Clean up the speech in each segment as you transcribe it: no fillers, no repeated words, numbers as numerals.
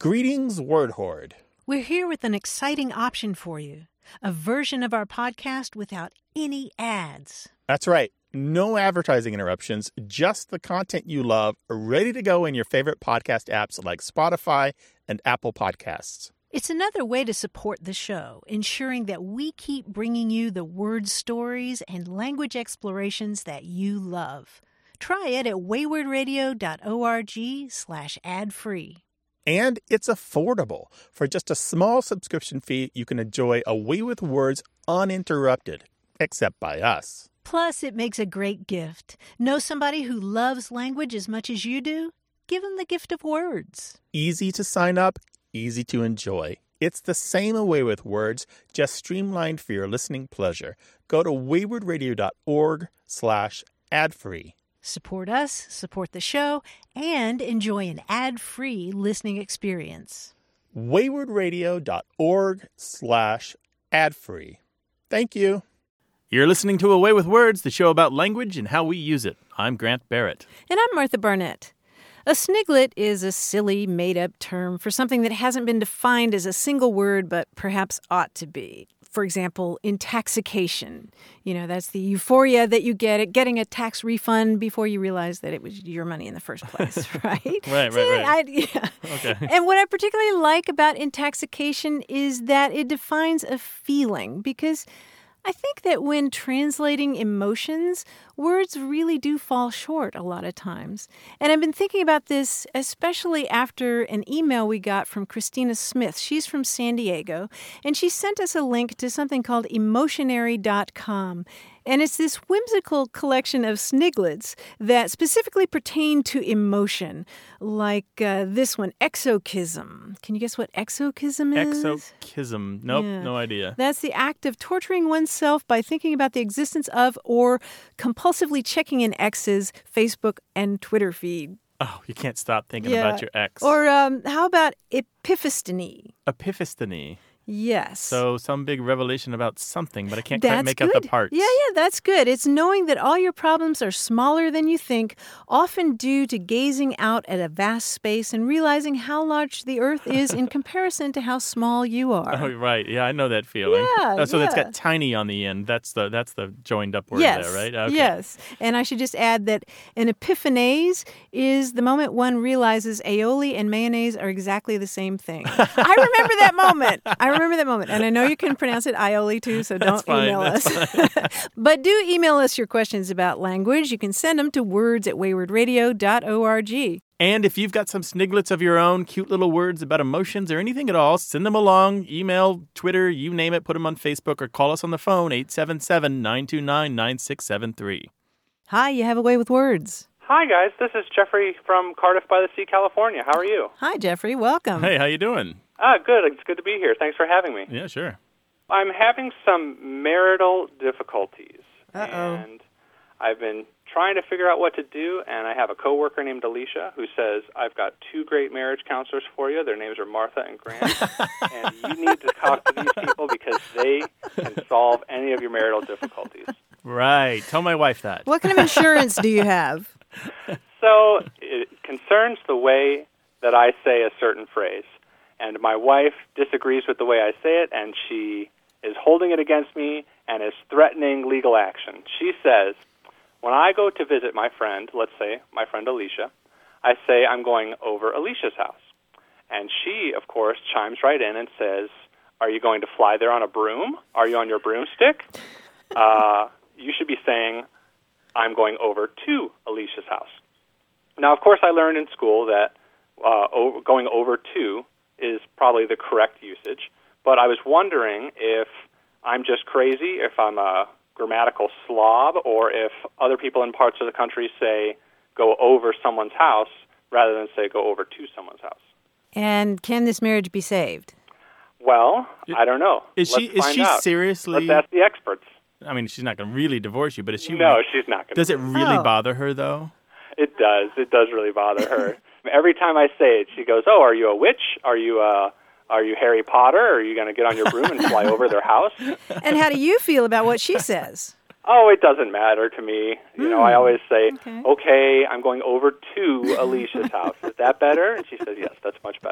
Greetings, Word Horde. We're here with an exciting option for you. A version of our podcast without any ads. That's right. No advertising interruptions, just the content you love, ready to go in your favorite podcast apps like Spotify and Apple Podcasts. It's another way to support the show, ensuring that we keep bringing you the word stories and language explorations that you love. Try it at waywardradio.org/ad-free. And it's affordable. For just a small subscription fee, you can enjoy A Way with Words uninterrupted, except by us. Plus, it makes a great gift. Know somebody who loves language as much as you do? Give them the gift of words. Easy to sign up, easy to enjoy. It's the same A Way with Words, just streamlined for your listening pleasure. Go to waywardradio.org/ad-free. Support us, support the show, and enjoy an ad-free listening experience. waywardradio.org/ad-free. Thank you. You're listening to A Way with Words, the show about language and how we use it. I'm Grant Barrett. And I'm Martha Barnett. A sniglet is a silly, made-up term for something that hasn't been defined as a single word, but perhaps ought to be. For example, intoxication. You know, that's the euphoria that you get at getting a tax refund before you realize that it was your money in the first place, right? Right. Yeah. Okay. And what I particularly like about intoxication is that it defines a feeling, because I think that when translating emotions, words really do fall short a lot of times. And I've been thinking about this especially after an email we got from Christina Smith. She's from San Diego, and she sent us a link to something called Emotionary.com. And it's this whimsical collection of sniglets that specifically pertain to emotion, like this one, exochism. Can you guess what exochism is? Exochism. Nope, Yeah. No idea. That's the act of torturing oneself by thinking about the existence of or compulsively checking an ex's Facebook and Twitter feed. Oh, you can't stop thinking about your ex. Or how about epiphany? Epiphany. Yes. So some big revelation about something, but I can't quite make out the parts. Yeah, that's good. It's knowing that all your problems are smaller than you think, often due to gazing out at a vast space and realizing how large the earth is in comparison to how small you are. Oh, right. Yeah, I know that feeling. Yeah, So that's yeah. got tiny on the end. That's the joined up word Yes, there, right? Okay. Yes. And I should just add that an epiphanase is the moment one realizes aioli and mayonnaise are exactly the same thing. I remember that moment. And I know you can pronounce it aioli too, so don't email us. But do email us your questions about language. You can send them to words@waywardradio.org. And if you've got some sniglets of your own, cute little words about emotions or anything at all, send them along. Email, Twitter, you name it. Put them on Facebook or call us on the phone, 877-929-9673. Hi, you have a way with words. Hi, guys. This is Jeffrey from Cardiff by the Sea, California. How are you? Hi, Jeffrey. Welcome. Hey, how you doing? Good. It's good to be here. Thanks for having me. Yeah, sure. I'm having some marital difficulties. Uh-oh. And I've been trying to figure out what to do, and I have a coworker named Alicia who says, I've got two great marriage counselors for you. Their names are Martha and Grant. And you need to talk to these people because they can solve any of your marital difficulties. Right. Tell my wife that. What kind of insurance do you have? So it concerns the way that I say a certain phrase. And my wife disagrees with the way I say it, and she is holding it against me and is threatening legal action. She says, when I go to visit my friend, let's say my friend Alicia, I say I'm going over Alicia's house. And she, of course, chimes right in and says, are you going to fly there on a broom? Are you on your broomstick? You should be saying, I'm going over to Alicia's house. Now, of course, I learned in school that going over to is probably the correct usage, but I was wondering if I'm just crazy, if I'm a grammatical slob, or if other people in parts of the country say go over someone's house rather than say go over to someone's house. And can this marriage be saved? Well, I don't know. Is she seriously? Let's ask the experts. I mean, she's not going to really divorce you, but is she? No, she's not going to. Does it really bother her, though? It does. It does really bother her. Every time I say it, she goes, oh, are you a witch? Are you Harry Potter? Are you going to get on your broom and fly over their house? And how do you feel about what she says? Oh, it doesn't matter to me. You know, I always say, okay, I'm going over to Alicia's house. Is that better? And she says, yes, that's much better.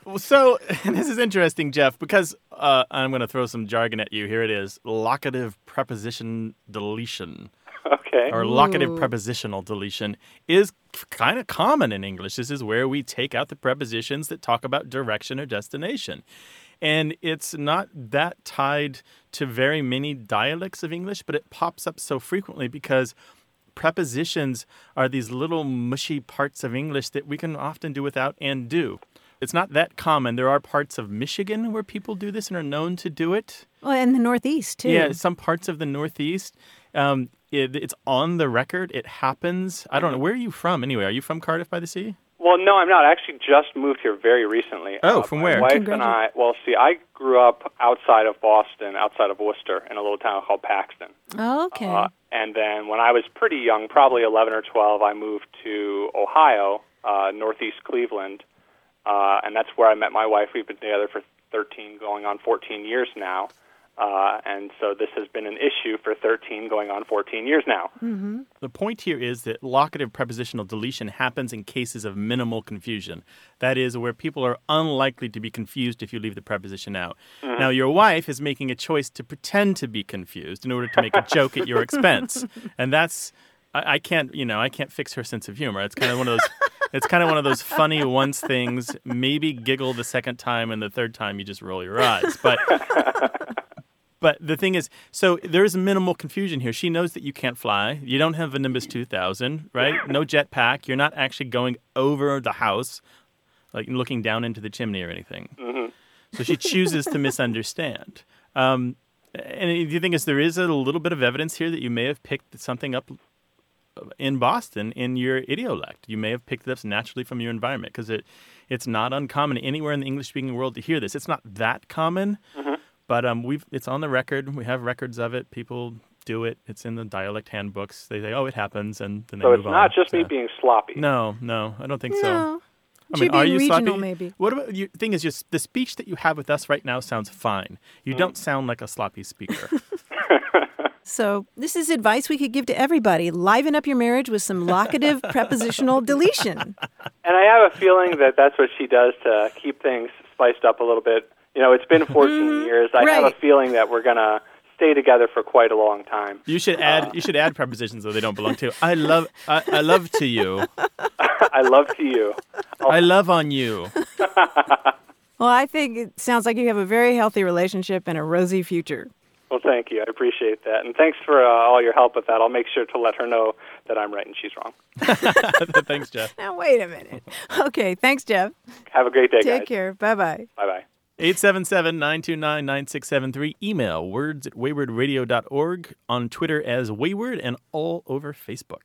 So this is interesting, Jeff, because I'm going to throw some jargon at you. Here it is. Locative preposition deletion. Okay. Or locative prepositional deletion is kind of common in English. This is where we take out the prepositions that talk about direction or destination. And it's not that tied to very many dialects of English, but it pops up so frequently because prepositions are these little mushy parts of English that we can often do without and do. It's not that common. There are parts of Michigan where people do this and are known to do it. Well, and the Northeast, too. Yeah, some parts of the Northeast. It's on the record. It happens. I don't know. Where are you from anyway? Are you from Cardiff by the Sea? Well, no, I'm not. I actually just moved here very recently. Oh, from where? My wife and I, I grew up outside of Boston, outside of Worcester, in a little town called Paxton. Oh, okay. And then when I was pretty young, probably 11 or 12, I moved to Ohio, northeast Cleveland, and that's where I met my wife. We've been together for 13, going on 14 years now. And so this has been an issue for 13, going on 14 years now. Mm-hmm. The point here is that locative prepositional deletion happens in cases of minimal confusion. That is, where people are unlikely to be confused if you leave the preposition out. Mm-hmm. Now, your wife is making a choice to pretend to be confused in order to make a joke at your expense. And that's, I can't fix her sense of humor. It's kind of one of those... It's kind of one of those funny once things, maybe giggle the second time, and the third time you just roll your eyes. But the thing is, so there is minimal confusion here. She knows that you can't fly. You don't have a Nimbus 2000, right? No jetpack. You're not actually going over the house, like looking down into the chimney or anything. Mm-hmm. So she chooses to misunderstand. And the thing is, there is a little bit of evidence here that you may have picked something up in Boston in your idiolect. You may have picked it up naturally from your environment because it's not uncommon anywhere in the English-speaking world to hear this. It's not that common, but it's on the record. We have records of it. People do it. It's in the dialect handbooks. They say, oh, it happens, and then they move on. So it's not just me being sloppy. No, I don't think so. No. I mean, are you regional, sloppy? maybe. What about the thing is, just the speech that you have with us right now sounds fine. You don't sound like a sloppy speaker. So this is advice we could give to everybody. Liven up your marriage with some locative prepositional deletion. And I have a feeling that that's what she does to keep things spiced up a little bit. You know, it's been 14 years. I have a feeling that we're going to stay together for quite a long time. You should add prepositions though they don't belong to. I love to you. I love to you. I love on you. Well, I think it sounds like you have a very healthy relationship and a rosy future. Well, thank you. I appreciate that. And thanks for all your help with that. I'll make sure to let her know that I'm right and she's wrong. Thanks, Jeff. Now, wait a minute. Okay, thanks, Jeff. Have a great day, guys. Take care. Bye-bye. Bye-bye. 877-929-9673. Email words@waywardradio.org. On Twitter as Wayward and all over Facebook.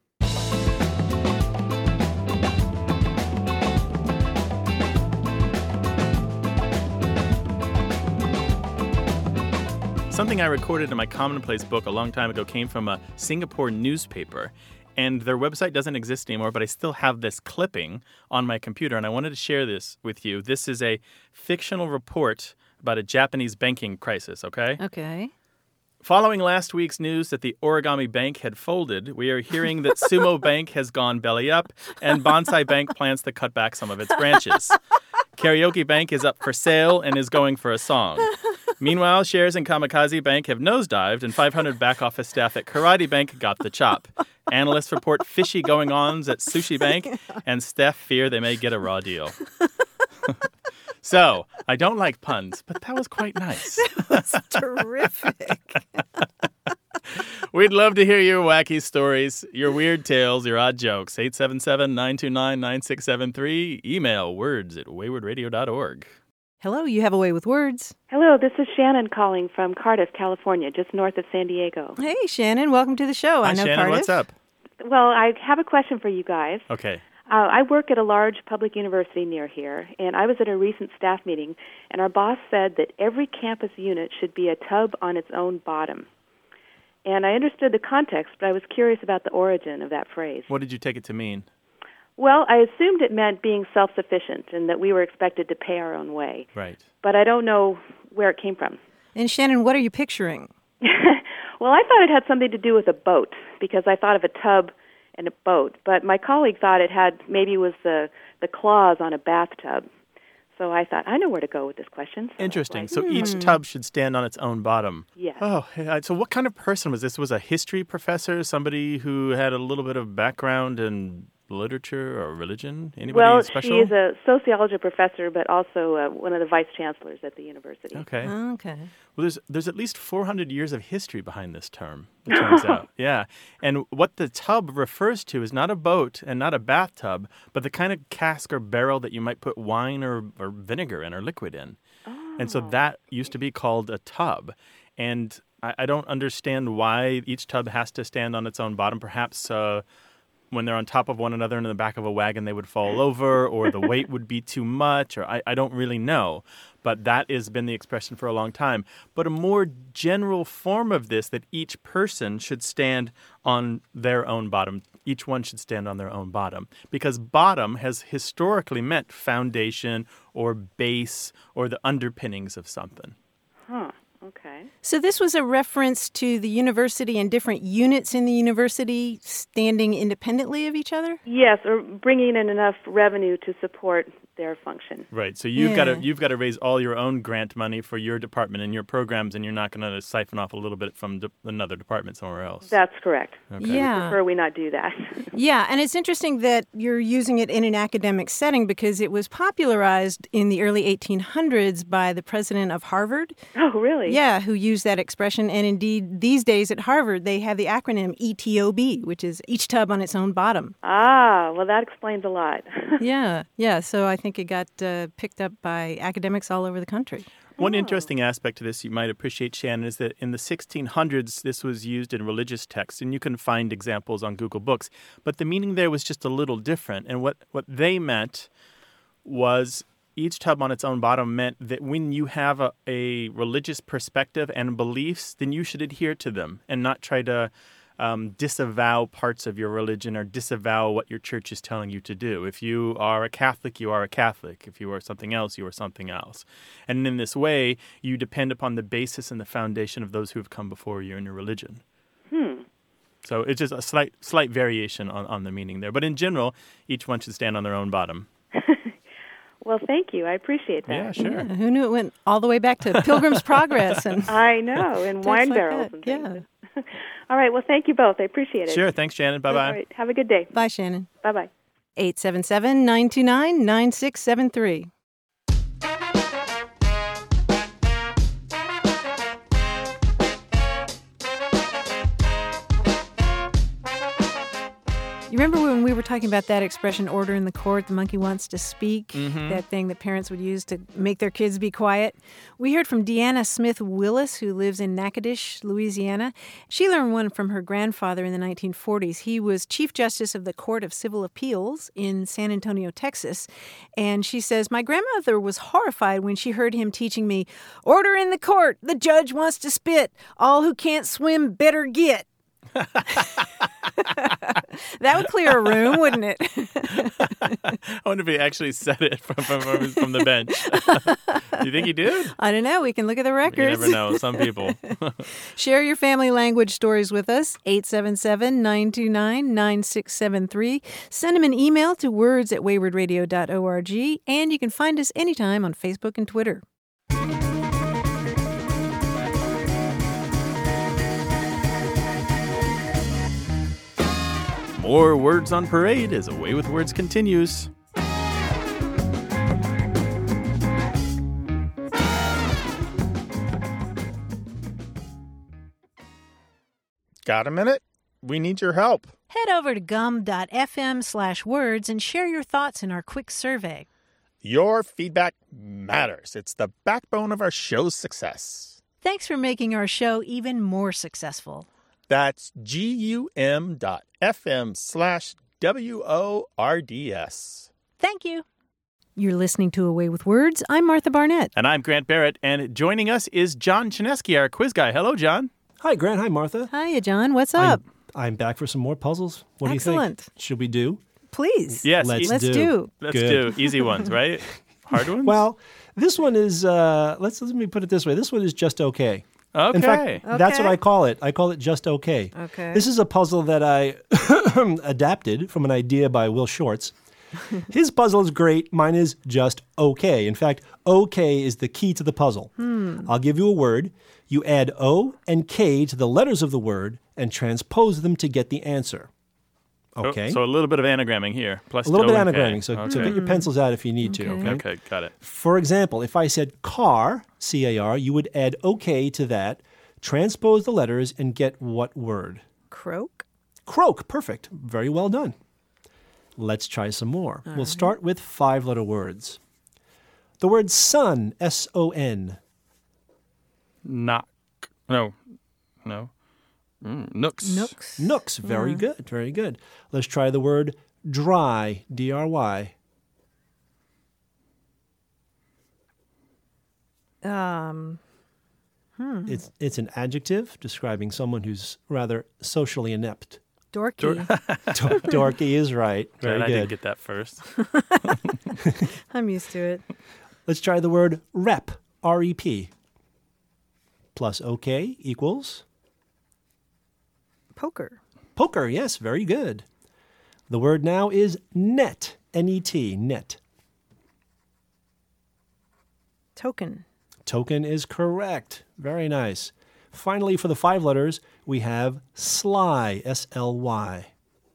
Something I recorded in my Commonplace book a long time ago came from a Singapore newspaper, and their website doesn't exist anymore, but I still have this clipping on my computer, and I wanted to share this with you. This is a fictional report about a Japanese banking crisis, okay? Okay. Following last week's news that the Origami Bank had folded, we are hearing that Sumo Bank has gone belly up, and Bonsai Bank plans to cut back some of its branches. Karaoke Bank is up for sale and is going for a song. Meanwhile, shares in Kamikaze Bank have nosedived, and 500 back-office staff at Karate Bank got the chop. Analysts report fishy going-ons at Sushi Bank, and staff fear they may get a raw deal. So, I don't like puns, but that was quite nice. That's terrific. We'd love to hear your wacky stories, your weird tales, your odd jokes. 877-929-9673. Email words@waywardradio.org. Hello, you have a way with words. Hello, this is Shannon calling from Cardiff, California, just north of San Diego. Hey, Shannon, welcome to the show. Hi, I know Shannon, Cardiff. what's up? Well, I have a question for you guys. Okay. I work at a large public university near here, and I was at a recent staff meeting, and our boss said that every campus unit should be a tub on its own bottom. And I understood the context, but I was curious about the origin of that phrase. What did you take it to mean? Well, I assumed it meant being self-sufficient and that we were expected to pay our own way. Right. But I don't know where it came from. And Shannon, what are you picturing? Well, I thought it had something to do with a boat because I thought of a tub and a boat. But my colleague thought it was the claws on a bathtub. So I thought, I know where to go with this question. So Interesting. So each tub should stand on its own bottom. Yes. Oh, so what kind of person was this? Was a history professor, somebody who had a little bit of background in literature or religion? Anybody special? She is a sociology professor, but also one of the vice chancellors at the university. Okay. Okay. Well, there's at least 400 years of history behind this term, it turns out. Yeah. And what the tub refers to is not a boat and not a bathtub, but the kind of cask or barrel that you might put wine or vinegar in or liquid in. Oh. And so that used to be called a tub. And I don't understand why each tub has to stand on its own bottom. Perhaps when they're on top of one another in the back of a wagon, they would fall over, or the weight would be too much, or I don't really know. But that has been the expression for a long time. But a more general form of this, that each person should stand on their own bottom. Each one should stand on their own bottom. Because bottom has historically meant foundation or base or the underpinnings of something. Huh. Okay. So this was a reference to the university and different units in the university standing independently of each other? Yes, or bringing in enough revenue to support their function. Right. So you've got to raise all your own grant money for your department and your programs, and you're not going to siphon off a little bit from another department somewhere else. That's correct. Okay. Yeah. We prefer we not do that. Yeah, and it's interesting that you're using it in an academic setting because it was popularized in the early 1800s by the president of Harvard. Oh, really? Yeah, who used that expression. And indeed, these days at Harvard, they have the acronym ETOB, which is each tub on its own bottom. Ah, well, that explains a lot. Yeah. So I think it got picked up by academics all over the country. One interesting aspect to this you might appreciate, Shannon, is that in the 1600s, this was used in religious texts, and you can find examples on Google Books. But the meaning there was just a little different. And what they meant was each tub on its own bottom meant that when you have a religious perspective and beliefs, then you should adhere to them and not try to disavow parts of your religion or disavow what your church is telling you to do. If you are a Catholic, you are a Catholic. If you are something else, you are something else. And in this way, you depend upon the basis and the foundation of those who have come before you in your religion. So it's just a slight variation on the meaning there. But in general, each one should stand on their own bottom. Well, thank you. I appreciate that. Yeah, sure. Yeah, who knew it went all the way back to Pilgrim's Progress? And I know, and wine like barrels that. and things. Yeah. All right. Well, thank you both. I appreciate it. Sure. Thanks, Shannon. Bye-bye. All right. Have a good day. Bye, Shannon. Bye-bye. 877-929-9673. You remember when we were talking about that expression, order in the court, the monkey wants to speak, that thing that parents would use to make their kids be quiet? We heard from Deanna Smith Willis, who lives in Natchitoches, Louisiana. She learned one from her grandfather in the 1940s. He was Chief Justice of the Court of Civil Appeals in San Antonio, Texas. And she says, my grandmother was horrified when she heard him teaching me, order in the court, the judge wants to spit, all who can't swim better get. That would clear a room, wouldn't it? I wonder if he actually said it from the bench. Do you think he did? I don't know. We can look at the records. You never know. Some people. Share your family language stories with us. 877-929-9673. Send them an email to words@waywardradio.org. And you can find us anytime on Facebook and Twitter. More Words on Parade as A Way with Words continues. Got a minute? We need your help. Head over to gum.fm/words and share your thoughts in our quick survey. Your feedback matters. It's the backbone of our show's success. Thanks for making our show even more successful. That's gum.fm/WORDS. Thank you. You're listening to A Way with Words. I'm Martha Barnett. And I'm Grant Barrett. And joining us is John Chinesky, our quiz guy. Hello, John. Hi, Grant. Hi, Martha. Hiya, John. What's up? I'm back for some more puzzles. What Excellent. do you think? Should we do? Please. Yes. Let's do. Let's do. Easy ones, right? Hard ones? Well, this one is, let me put it this way. This one is just okay. Okay. In fact, that's what I call it. I call it just okay. Okay. This is a puzzle that I adapted from an idea by Will Shortz. His puzzle is great. Mine is just okay. In fact, okay is the key to the puzzle. I'll give you a word. You add O and K to the letters of the word and transpose them to get the answer. Okay. So a little bit of anagramming here. Plus A little O bit of and K. anagramming. So get your pencils out if you need to. Okay. Okay, got it. For example, if I said car, C-A-R, you would add OK to that, transpose the letters, and get what word? Croak. Croak. Perfect. Very well done. Let's try some more. We'll start with 5-letter words. The word sun, S-O-N. Knock. No. Nooks. Nooks. Nooks. Very good. Very good. Let's try the word dry, D-R-Y. It's an adjective describing someone who's rather socially inept. Dorky. Dorky is right. Very Glad I didn't good. get that first. I'm used to it. Let's try the word rep, R-E-P. Plus OK equals Poker. poker. Yes, very good. The word now is net, N-E-T, net. Token. Token is correct. Very nice. Finally, for the 5 letters, we have sly, S-L-Y.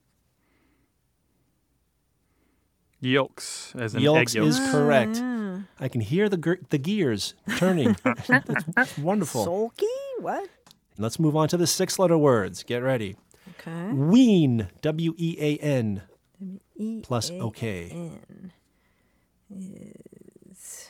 Yolks, as in Yolks egg yolks. is correct. I can hear the gears turning. That's wonderful. Sulky? What? Let's move on to the 6-letter words. Get ready. Okay. Wean, W-E-A-N, E plus OK. N is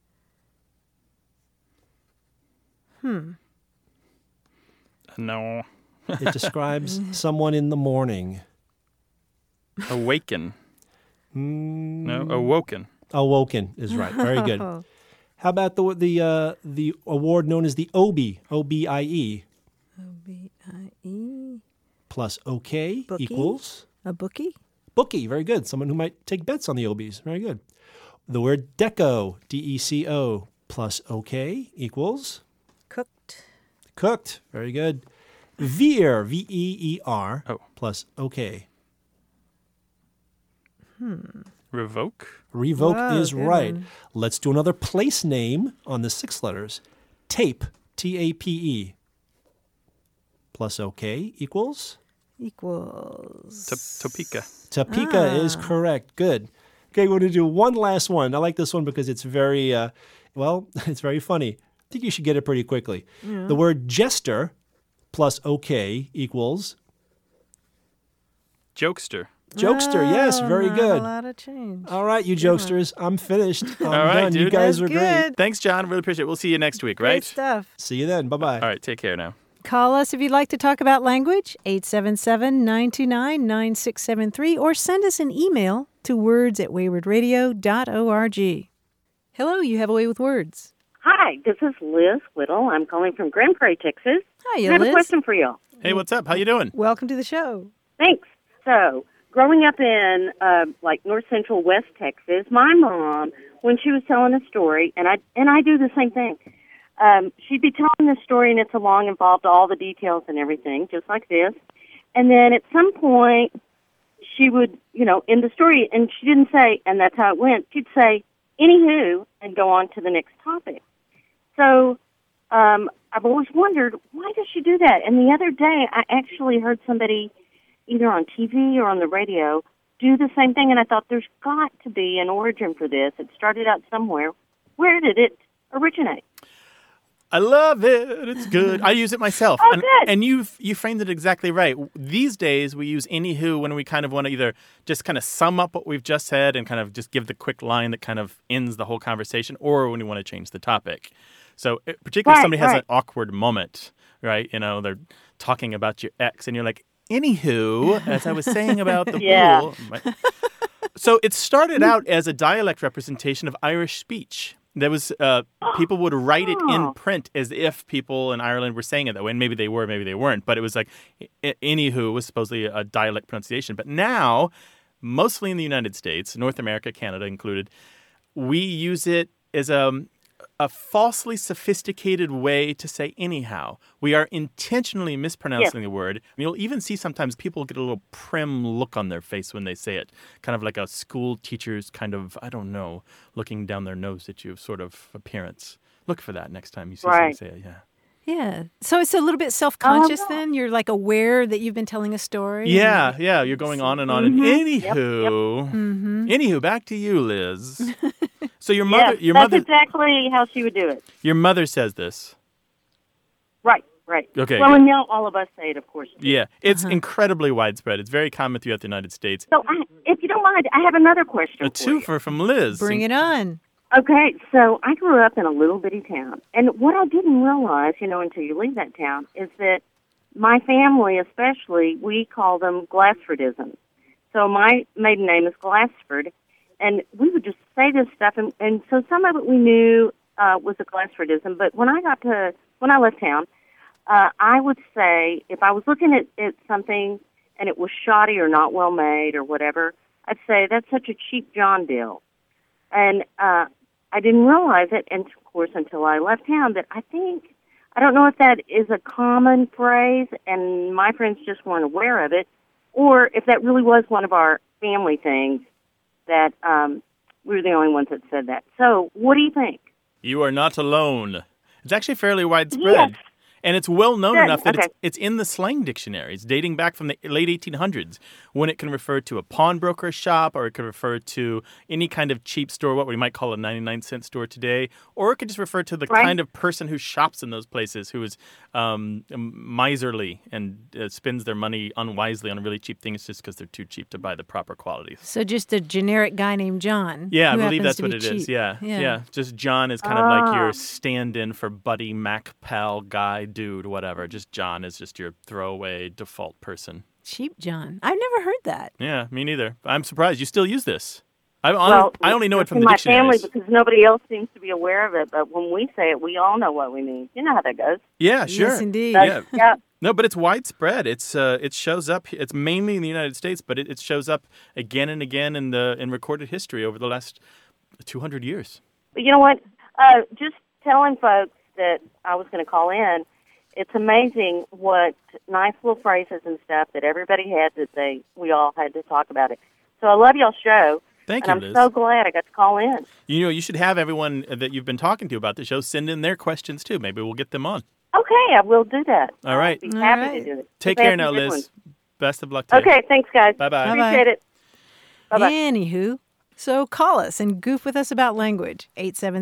No. It describes someone in the morning. Awaken. No, awoken. Awoken is right. Very good. How about the award known as the Obie, O-B-I-E, O-B-I-E. plus OK Bookie? equals A bookie? bookie. Very good. Someone who might take bets on the Obies. Very good. The word deco, D-E-C-O, plus OK equals Cooked. cooked. Very good. Veer, V-E-E-R, Oh. plus OK. Revoke. Revoke Whoa, is good right. one. Let's do another place name on the 6 letters. Tape, T-A-P-E, plus OK equals? Equals. Topeka. Topeka is correct. Good. Okay, we're going to do one last one. I like this one because it's very, it's very funny. I think you should get it pretty quickly. The word jester plus OK equals? Jokester. Jokester. Yes, very Not good. A lot of change. All right, you jokesters. I'm finished. I'm All right, done. You dude. guys That's were great. good. Thanks, John. Really appreciate it. We'll see you next week, Great right? stuff. See you then. Bye-bye. All right, take care now. Call us if you'd like to talk about language, 877-929-9673, or send us an email to words@waywardradio.org. Hello, you have a way with words. Hi, this is Liz Whittle. I'm calling from Grand Prairie, Texas. Hiya, I have Liz. a question for you. Hey, what's up? How you doing? Welcome to the show. Thanks. So, growing up in north central West Texas, my mom, when she was telling a story, and I do the same thing. She'd be telling the story, and it's a long, involved all the details and everything, just like this. And then at some point, she would, end the story, and she didn't say, and that's how it went. She'd say, anywho, and go on to the next topic. So I've always wondered, why does she do that? And the other day, I actually heard somebody, either on TV or on the radio, do the same thing, and I thought there's got to be an origin for this. It started out somewhere. Where did it originate? I love it. It's good. I use it myself. Oh, and, good. And you framed it exactly right. These days, we use anywho when we kind of want to either just kind of sum up what we've just said and kind of just give the quick line that kind of ends the whole conversation, or when we want to change the topic. So particularly if somebody has an awkward moment, right? They're talking about your ex, and you're like, anywho, as I was saying about the Yeah. pool. Right? So it started out as a dialect representation of Irish speech. There was people would write it in print as if people in Ireland were saying it that way, and maybe they were, maybe they weren't. But it was like anywho was supposedly a dialect pronunciation. But now, mostly in the United States, North America, Canada included, we use it as a falsely sophisticated way to say anyhow. We are intentionally mispronouncing the word. And you'll even see sometimes people get a little prim look on their face when they say it, kind of like a school teacher's kind of, I don't know, looking down their nose at you sort of appearance. Look for that next time you see somebody say it, Yeah. So it's a little bit self-conscious then? You're like aware that you've been telling a story? Yeah. You're going on and on. And anywho, back to you, Liz. So your mother, that's exactly how she would do it. Your mother says this. Right. Okay. Well, and now all of us say it, of course. Yeah, it's incredibly widespread. It's very common throughout the United States. So, if you don't mind, I have another question. A twofer from Liz. Bring it on. Okay, so I grew up in a little bitty town, and what I didn't realize, until you leave that town, is that my family, especially, we call them Glassfordisms. So my maiden name is Glassford, and we would just say this stuff, and so some of it we knew was a Glassfordism. But when I left town, I would say if I was looking at something and it was shoddy or not well made or whatever, I'd say that's such a cheap John deal, and I didn't realize it, and of course, until I left town, that I don't know if that is a common phrase and my friends just weren't aware of it, or if that really was one of our family things that we were the only ones that said that. So, what do you think? You are not alone. It's actually fairly widespread. Yes. And it's well known enough that it's in the slang dictionaries dating back from the late 1800s when it can refer to a pawnbroker shop, or it could refer to any kind of cheap store, what we might call a 99-cent store today, or it could just refer to the kind of person who shops in those places who is miserly and spends their money unwisely on really cheap things just because they're too cheap to buy the proper quality. So just a generic guy named John. Yeah, I believe that's what it is. Yeah. Just John is kind of like your stand-in for buddy, Mac, pal, guy, dude, whatever. Just John is just your throwaway default person. Cheap John. I've never heard that. Yeah, me neither. I'm surprised you still use this. I only know it from the my dictionaries. family, because nobody else seems to be aware of it. But when we say it, we all know what we mean. You know how that goes. Yeah, sure. Yes, indeed. Yeah. No, but it's widespread. It shows up. It's mainly in the United States, but it shows up again and again in recorded history over the last 200 years. But you know what? Just telling folks that I was going to call in. It's amazing what nice little phrases and stuff that everybody had that we all had to talk about it. So I love y'all's show. Thank you, Liz. I'm so glad I got to call in. You should have everyone that you've been talking to about the show send in their questions, too. Maybe we'll get them on. Okay, I will do that. All right. I'll be happy to do it. Take care now, Liz. Best of luck to you. Okay, thanks, guys. Bye-bye. Appreciate it. Bye-bye. Anywho, so call us and goof with us about language,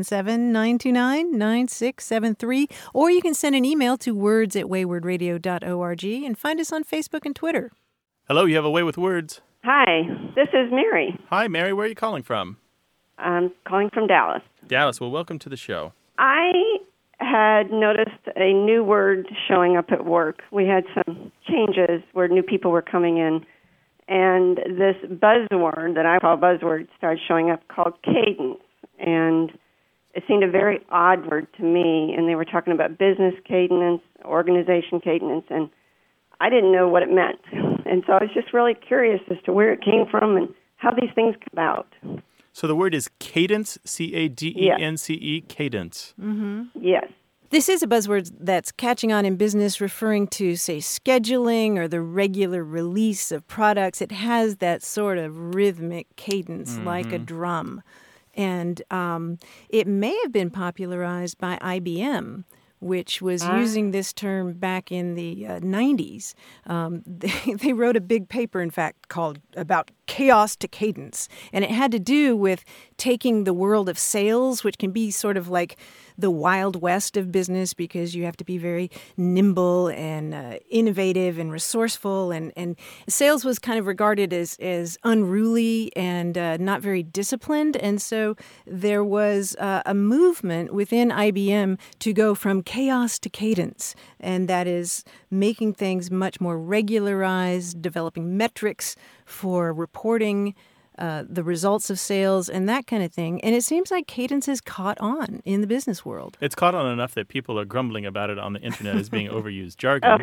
877-929-9673, or you can send an email to words@waywardradio.org and find us on Facebook and Twitter. Hello, you have a way with words. Hi, this is Mary. Hi, Mary. Where are you calling from? I'm calling from Dallas. Dallas. Well, welcome to the show. I had noticed a new word showing up at work. We had some changes where new people were coming in, and this buzzword that I call buzzword started showing up called cadence, and it seemed a very odd word to me, and they were talking about business cadence, organization cadence, and I didn't know what it meant. And so I was just really curious as to where it came from and how these things come about. So the word is cadence, C-A-D-E-N-C-E, cadence. Mm-hmm. Yes. This is a buzzword that's catching on in business, referring to, say, scheduling or the regular release of products. It has that sort of rhythmic cadence like a drum. And it may have been popularized by IBM, which was using this term back in the 90s. They wrote a big paper, in fact, called about chaos to cadence. And it had to do with taking the world of sales, which can be sort of like the Wild West of business because you have to be very nimble and innovative and resourceful. And sales was kind of regarded as unruly and not very disciplined. And so there was a movement within IBM to go from chaos to cadence. And that is making things much more regularized, developing metrics for reporting the results of sales and that kind of thing. And it seems like cadence has caught on in the business world. It's caught on enough that people are grumbling about it on the internet as being overused jargon.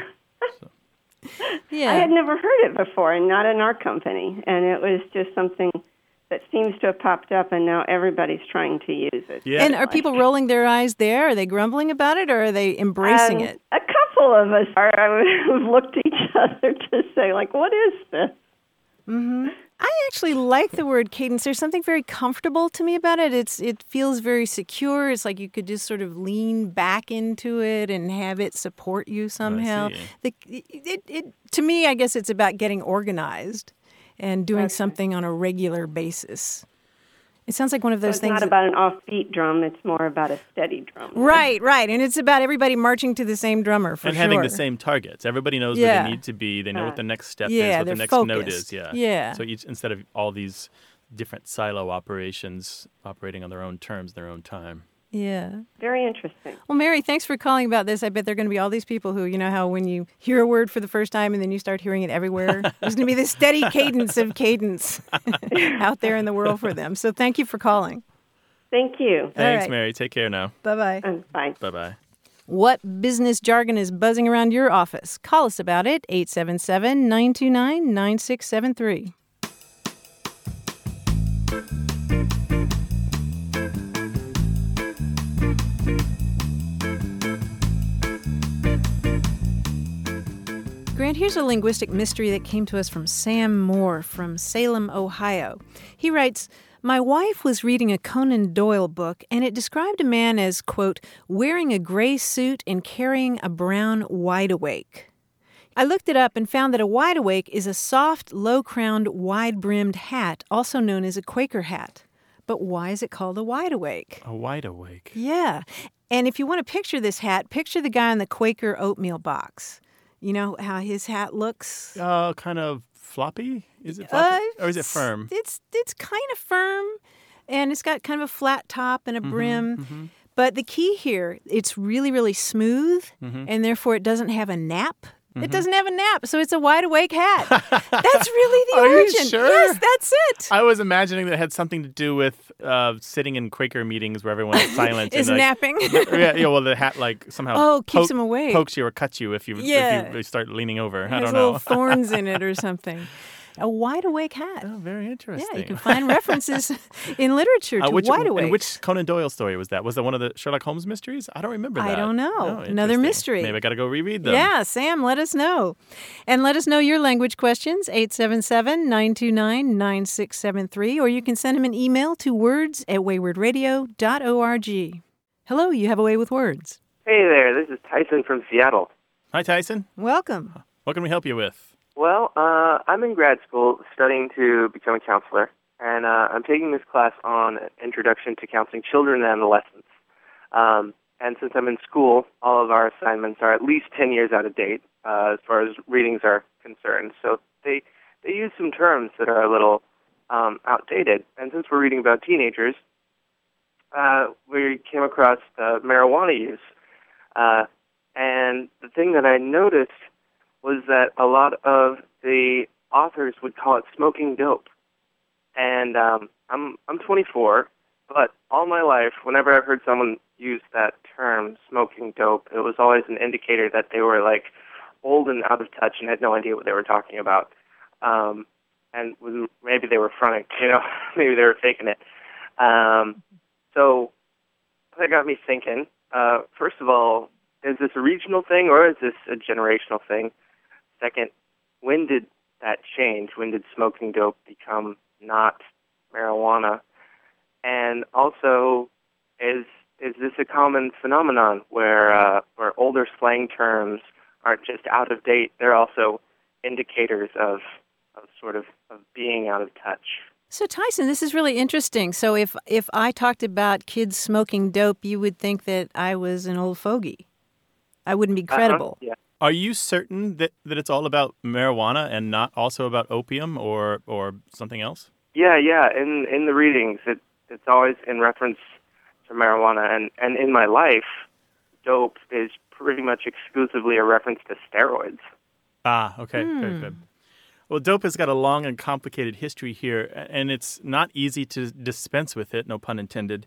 Yeah. I had never heard it before, and not in our company. And it was just something that seems to have popped up, and now everybody's trying to use it. Yeah. And are people rolling their eyes there? Are they grumbling about it, or are they embracing it? A couple of us are. I would looked at each other to say, like, what is this? Mm-hmm. I actually like the word cadence. There's something very comfortable to me about it. It feels very secure. It's like you could just sort of lean back into it and have it support you somehow. To me, I guess it's about getting organized and doing something on a regular basis. It sounds like one of those things. It's not about an offbeat drum. It's more about a steady drum. Right. And it's about everybody marching to the same drummer, for and sure. having the same targets. Everybody knows where they need to be. They know what the next step is, what the next note is. Yeah. So instead of all these different silo operations operating on their own terms, their own time. Yeah. Very interesting. Well, Mary, thanks for calling about this. I bet there are going to be all these people who, you know how when you hear a word for the first time and then you start hearing it everywhere, there's going to be this steady cadence of cadence out there in the world for them. So thank you for calling. Thank you. Thanks, Mary. Take care now. Bye-bye. Bye. Bye-bye. What business jargon is buzzing around your office? Call us about it, 877-929-9673. Grant, here's a linguistic mystery that came to us from Sam Moore from Salem, Ohio. He writes, "My wife was reading a Conan Doyle book, and it described a man as, quote, wearing a gray suit and carrying a brown wide-awake. I looked it up and found that a wide-awake is a soft, low-crowned, wide-brimmed hat, also known as a Quaker hat. But why is it called a wide-awake? A wide-awake. Yeah. And if you want to picture this hat, picture the guy in the Quaker oatmeal box. You know how his hat looks? Kind of floppy? Is it floppy? Or is it firm? It's kind of firm, and it's got kind of a flat top and a brim. Mm-hmm. But the key here, it's really, really smooth, and therefore it doesn't have a nap. It doesn't have a nap, so it's a wide-awake hat. That's really the origin. Are you sure? Yes, that's it. I was imagining that it had something to do with sitting in Quaker meetings where everyone is silent. Is and, napping. Well, the hat somehow keeps them awake. Pokes you or cuts you if you start leaning over. I don't know. Little thorns in it or something. A wide-awake hat. Oh, very interesting. Yeah, you can find references in literature to wide-awake. And which Conan Doyle story was that? Was that one of the Sherlock Holmes mysteries? I don't remember that. I don't know. Oh, another mystery. Maybe I got to go reread them. Yeah, Sam, let us know. And let us know your language questions, 877-929-9673, or you can send them an email to words@waywardradio.org. Hello, you have a way with words. Hey there, this is Tyson from Seattle. Hi, Tyson. Welcome. What can we help you with? Well, I'm in grad school studying to become a counselor, and I'm taking this class on Introduction to Counseling Children and Adolescents. And since I'm in school, all of our assignments are at least 10 years out of date as far as readings are concerned. So they use some terms that are a little outdated. And since we're reading about teenagers, we came across marijuana use. And the thing that I noticed was that a lot of the authors would call it smoking dope. And I'm 24, but all my life, whenever I've heard someone use that term, smoking dope, it was always an indicator that they were like old and out of touch and had no idea what they were talking about. And maybe they were fronting, maybe they were faking it. So that got me thinking, first of all, is this a regional thing or is this a generational thing? Second, when did that change? When did smoking dope become not marijuana? And also, is this a common phenomenon where older slang terms aren't just out of date, they're also indicators of being out of touch? So, Tyson, this is really interesting. So if I talked about kids smoking dope, you would think that I was an old fogey. I wouldn't be credible. Yeah. Are you certain that it's all about marijuana and not also about opium or something else? Yeah. In the readings, it's always in reference to marijuana. And in my life, dope is pretty much exclusively a reference to steroids. Ah, okay. Very good. Well, dope has got a long and complicated history here, and it's not easy to dispense with it, no pun intended.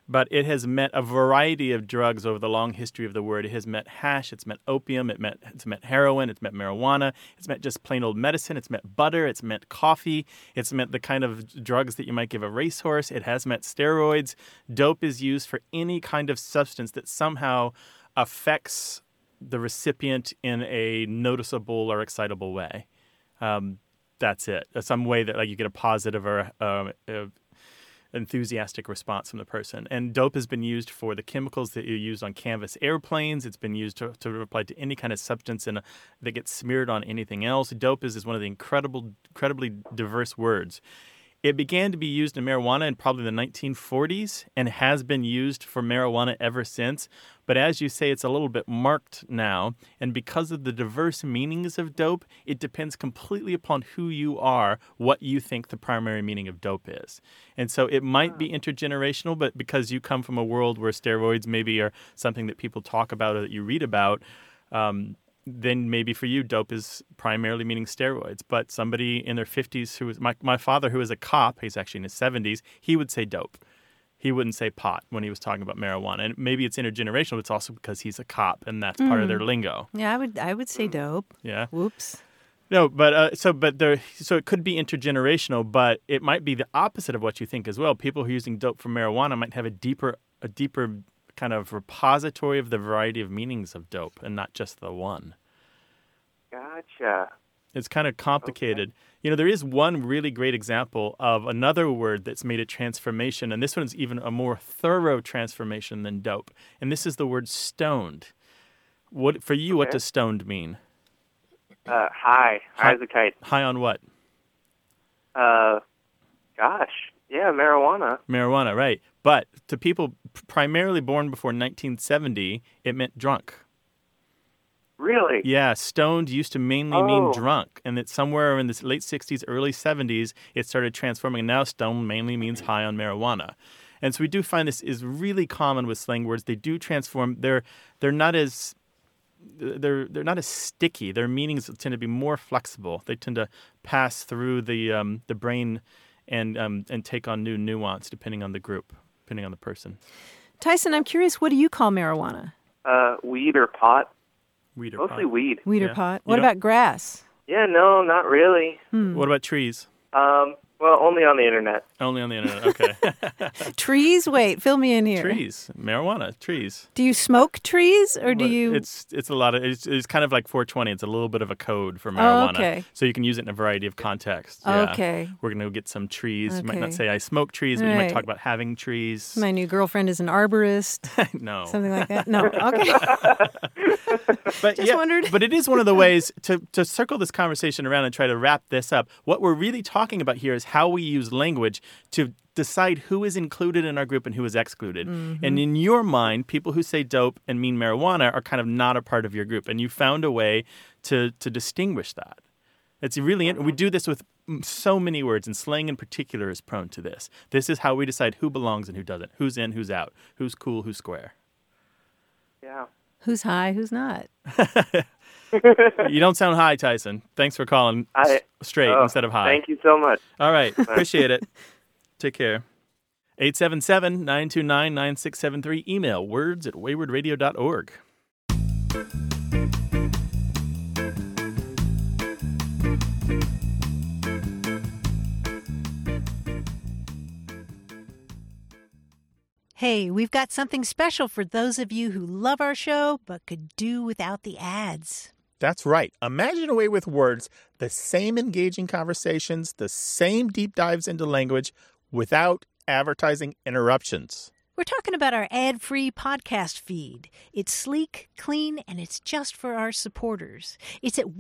but it has meant a variety of drugs over the long history of the word. It has meant hash, it's meant opium, it's meant heroin, it's meant marijuana, it's meant just plain old medicine, it's meant butter, it's meant coffee, it's meant the kind of drugs that you might give a racehorse, it has meant steroids. Dope is used for any kind of substance that somehow affects the recipient in a noticeable or excitable way. That's it. Some way that you get a positive or enthusiastic response from the person. And dope has been used for the chemicals that you use on canvas airplanes. It's been used to apply to any kind of substance that gets smeared on anything else. Dope is one of the incredibly diverse words. It began to be used in marijuana in probably the 1940s and has been used for marijuana ever since. But as you say, it's a little bit marked now. And because of the diverse meanings of dope, it depends completely upon who you are, what you think the primary meaning of dope is. And so it might be intergenerational, but because you come from a world where steroids maybe are something that people talk about or that you read about, then maybe for you, dope is primarily meaning steroids. But somebody in their 50s who was my father, who is a cop, he's actually in his 70s, he would say dope. He wouldn't say pot when he was talking about marijuana. And maybe it's intergenerational, but it's also because he's a cop and that's part of their lingo. Yeah, I would say dope. Yeah. Whoops. No, but so it could be intergenerational, but it might be the opposite of what you think as well. People who are using dope for marijuana might have a deeper kind of repository of the variety of meanings of dope and not just the one. Gotcha. It's kind of complicated. Okay. There is one really great example of another word that's made a transformation, and this one's even a more thorough transformation than dope. And this is the word stoned. What does stoned mean? High as a kite. High on what? Marijuana. Marijuana, right. But to people primarily born before 1970, it meant drunk. Really? Yeah, stoned used to mainly mean drunk, and that somewhere in the late 60s, early 70s, it started transforming, and now stoned mainly means high on marijuana. And so we do find this is really common with slang words. They do transform. They're not as sticky. Their meanings tend to be more flexible. They tend to pass through the brain and take on new nuance depending on the group, depending on the person. Tyson, I'm curious, what do you call marijuana? Weed or pot. Mostly weed. Weed or pot. What about grass? Yeah, no, not really. What about trees? Well, only on the internet. Only on the internet, okay. Trees? Wait, fill me in here. Trees. Marijuana. Trees. Do you smoke trees or do you... It's a lot of... It's kind of like 420. It's a little bit of a code for marijuana. Oh, okay. So you can use it in a variety of contexts. Yeah. Okay. We're going to go get some trees. Okay. You might not say I smoke trees, but you might talk about having trees. My new girlfriend is an arborist. No. Something like that. No. Okay. But Just wondered. But it is one of the ways to circle this conversation around and try to wrap this up. What we're really talking about here is how we use language to decide who is included in our group and who is excluded. Mm-hmm. And in your mind, people who say dope and mean marijuana are kind of not a part of your group. And you found a way to distinguish that. It's really we do this with so many words, and slang in particular is prone to this. This is how we decide who belongs and who doesn't, who's in, who's out, who's cool, who's square. Yeah. Who's high, who's not? You don't sound high, Tyson. Thanks for calling straight instead of high. Thank you so much. All right. Appreciate it. Take care. 877-929-9673. Email words@waywardradio.org. Hey, we've got something special for those of you who love our show but could do without the ads. That's right. Imagine a way with words, the same engaging conversations, the same deep dives into language without advertising interruptions. We're talking about our ad-free podcast feed. It's sleek, clean, and it's just for our supporters. It's at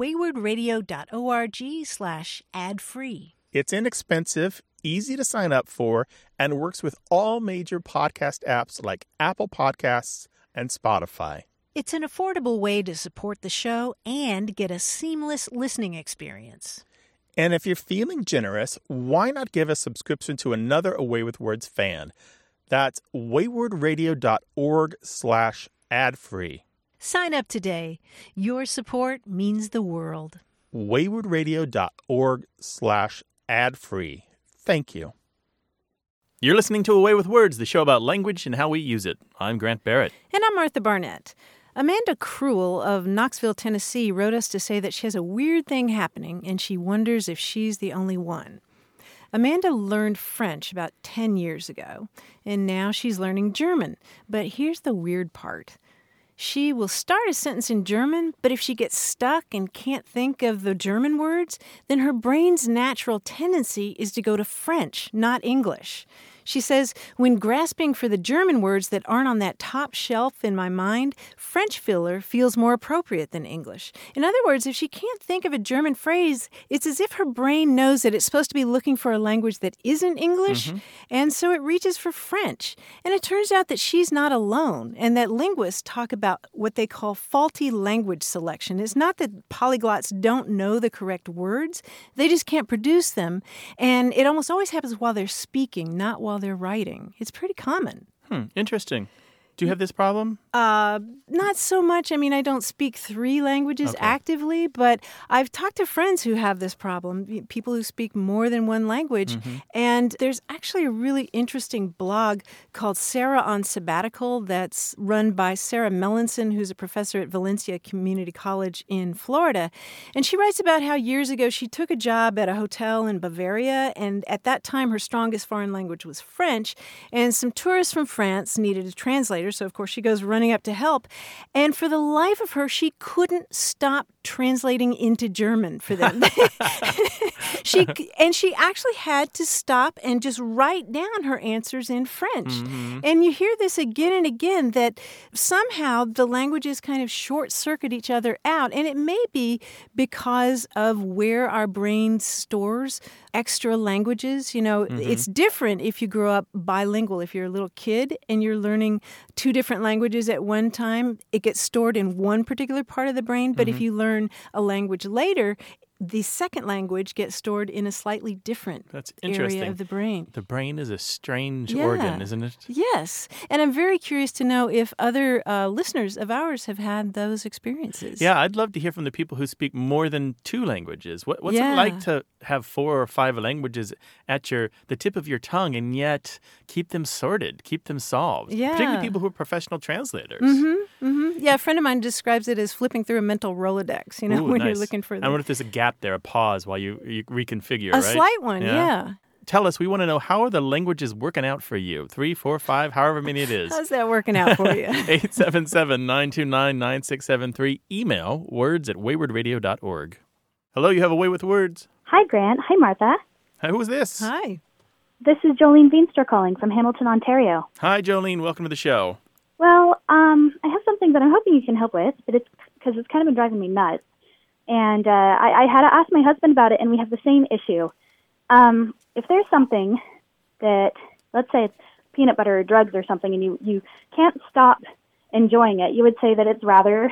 waywardradio.org/ad-free. It's inexpensive, easy to sign up for, and works with all major podcast apps like Apple Podcasts and Spotify. It's an affordable way to support the show and get a seamless listening experience. And if you're feeling generous, why not give a subscription to another Away with Words fan? That's waywardradio.org/ad-free. Sign up today. Your support means the world. waywardradio.org/ad-free. Thank you. You're listening to Away with Words, the show about language and how we use it. I'm Grant Barrett. And I'm Martha Barnett. Amanda Cruel of Knoxville, Tennessee, wrote us to say that she has a weird thing happening and she wonders if she's the only one. Amanda learned French about 10 years ago, and now she's learning German. But here's the weird part. She will start a sentence in German, but if she gets stuck and can't think of the German words, then her brain's natural tendency is to go to French, not English. She says, when grasping for the German words that aren't on that top shelf in my mind, French filler feels more appropriate than English. In other words, if she can't think of a German phrase, it's as if her brain knows that it's supposed to be looking for a language that isn't English, and so it reaches for French. And it turns out that she's not alone, and that linguists talk about what they call faulty language selection. It's not that polyglots don't know the correct words, they just can't produce them, and it almost always happens while they're speaking, not while they're writing. It's pretty common. Interesting. Do you have this problem? Not so much. I mean, I don't speak 3 languages actively, but I've talked to friends who have this problem, people who speak more than one language. And there's actually a really interesting blog called Sarah on Sabbatical that's run by Sarah Melanson, who's a professor at Valencia Community College in Florida. And she writes about how years ago she took a job at a hotel in Bavaria, and at that time her strongest foreign language was French, and some tourists from France needed a translator. So, of course, she goes running up to help. And for the life of her, she couldn't stop translating into German for them. She actually had to stop and just write down her answers in French. And you hear this again and again, that somehow the languages kind of short-circuit each other out. And it may be because of where our brain stores extra languages. You know, it's different if you grow up bilingual. If you're a little kid and you're learning 2 different languages at one time, it gets stored in one particular part of the brain. But if you learn a language later, the second language gets stored in a slightly different area of the brain. The brain is a strange organ, isn't it? Yes. And I'm very curious to know if other listeners of ours have had those experiences. Yeah, I'd love to hear from the people who speak more than 2 languages. What's it like to have 4 or 5 languages at the tip of your tongue and yet keep them sorted, keep them solved? Yeah. Particularly people who are professional translators. Yeah, a friend of mine describes it as flipping through a mental Rolodex, you know, when you're looking for I wonder if there's a gap there, a pause while you reconfigure, a right? slight one, yeah. Tell us, we want to know, how are the languages working out for you? 3, 4, 5, however many it is. How's that working out for you? 877-929-9673. Email words@waywardradio.org. Hello, you have a Way with Words. Hi, Grant. Hi, Martha. Hi, who is this? Hi. This is Jolene Veenstra calling from Hamilton, Ontario. Hi, Jolene. Welcome to the show. Well, I have something that I'm hoping you can help with, but it's because it's kind of been driving me nuts. And I had to ask my husband about it, and we have the same issue. If there's something that, let's say it's peanut butter or drugs or something, and you can't stop enjoying it, you would say that it's rather,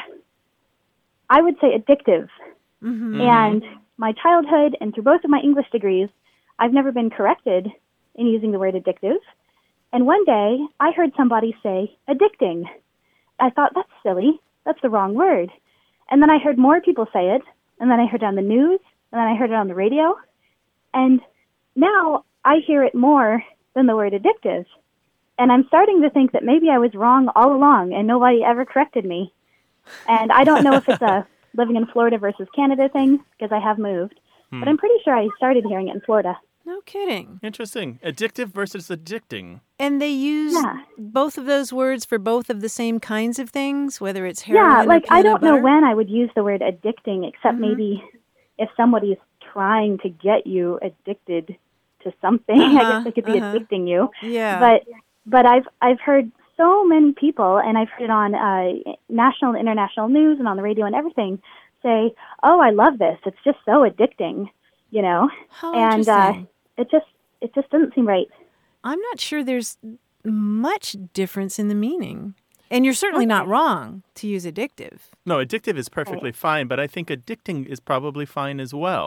I would say, addictive. And my childhood and through both of my English degrees, I've never been corrected in using the word addictive. And one day, I heard somebody say addicting. I thought, that's silly. That's the wrong word. And then I heard more people say it, and then I heard it on the news, and then I heard it on the radio. And now I hear it more than the word addictive. And I'm starting to think that maybe I was wrong all along, and nobody ever corrected me. And I don't know if it's a living in Florida versus Canada thing, because I have moved. But I'm pretty sure I started hearing it in Florida. No kidding. Interesting. Addictive versus addicting. And they use both of those words for both of the same kinds of things, whether it's heroin or peanut I don't know butter? when I would use the word addicting, except maybe if somebody's trying to get you addicted to something. I guess they could be addicting you. Yeah. But I've heard so many people, and I've heard it on national and international news and on the radio and everything, say, "Oh, I love this. It's just so addicting," you know. How and interesting. it just doesn't seem right. I'm not sure there's much difference in the meaning. And you're certainly not wrong to use addictive. No, addictive is perfectly fine, but I think addicting is probably fine as well.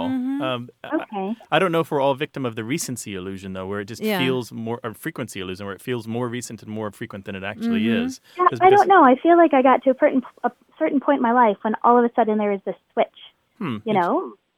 I don't know if we're all victim of the recency illusion, though, where it just feels more, or frequency illusion, where it feels more recent and more frequent than it actually is. Yeah, I don't know. I feel like I got to a certain point in my life when all of a sudden there was this switch, you know?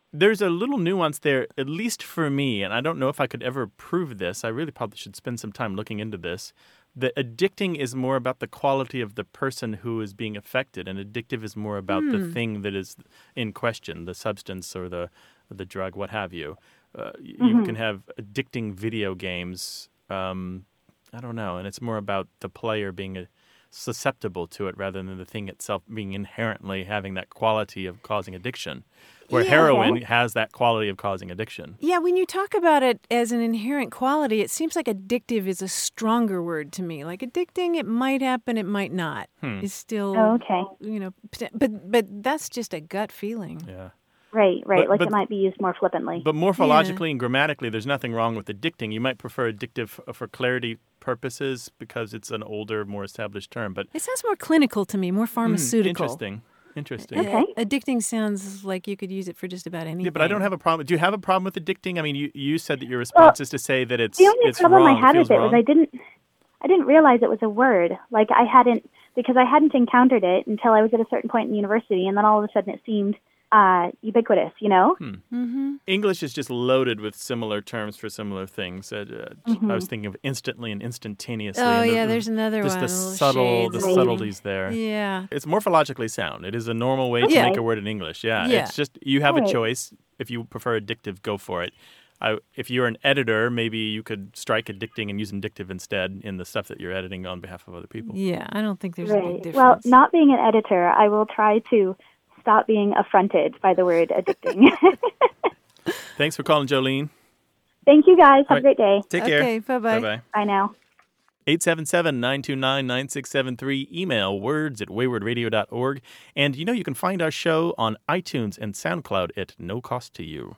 There's a little nuance there, at least for me, and I don't know if I could ever prove this. I really probably should spend some time looking into this. That addicting is more about the quality of the person who is being affected, and addictive is more about the thing that is in question, the substance or the drug, what have you. You can have addicting video games. I don't know, and it's more about the player being susceptible to it rather than the thing itself being inherently having that quality of causing addiction, where heroin has that quality of causing addiction. Yeah, when you talk about it as an inherent quality, it seems like addictive is a stronger word to me. Like addicting, it might happen, it might not. It's still, but that's just a gut feeling. Yeah. Right. But it might be used more flippantly. But morphologically and grammatically, there's nothing wrong with addicting. You might prefer addictive for clarity purposes because it's an older, more established term. But it sounds more clinical to me, more pharmaceutical. Interesting. Okay. Addicting sounds like you could use it for just about anything. Yeah, but I don't have a problem. Do you have a problem with addicting? I mean, you said that your response is to say that it's the only problem wrong, I had with it wrong. was I didn't realize it was a word. Like I hadn't encountered it until I was at a certain point in university, and then all of a sudden it seemed ubiquitous, English is just loaded with similar terms for similar things. I was thinking of instantly and instantaneously. Oh, and there's another just one. The subtleties there. Yeah. It's morphologically sound. It is a normal way to make a word in English. Yeah. It's just you have a choice. If you prefer addictive, go for it. If you're an editor, maybe you could strike addicting and use indictive instead in the stuff that you're editing on behalf of other people. Yeah, I don't think there's a big difference. Well, not being an editor, I will try to stop being affronted by the word addicting. Thanks for calling, Jolene. Thank you, guys. Have a great day. Take care. Okay, bye-bye. Bye-bye. Bye now. 877-929-9673. Email words@waywardradio.org. And you can find our show on iTunes and SoundCloud at no cost to you.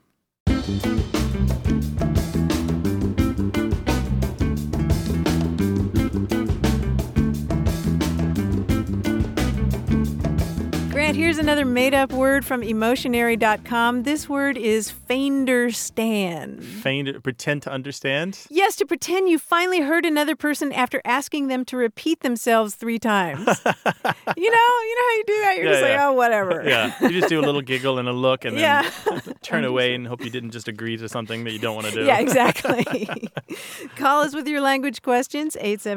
Grant, here's another made-up word from Emotionary.com. This word is feinderstand. Pretend to understand? Yes, to pretend you finally heard another person after asking them to repeat themselves 3 times. you know how you do that? You're just like, oh, whatever. Yeah, you just do a little giggle and a look and then turn away and hope you didn't just agree to something that you don't want to do. Yeah, exactly. Call us with your language questions,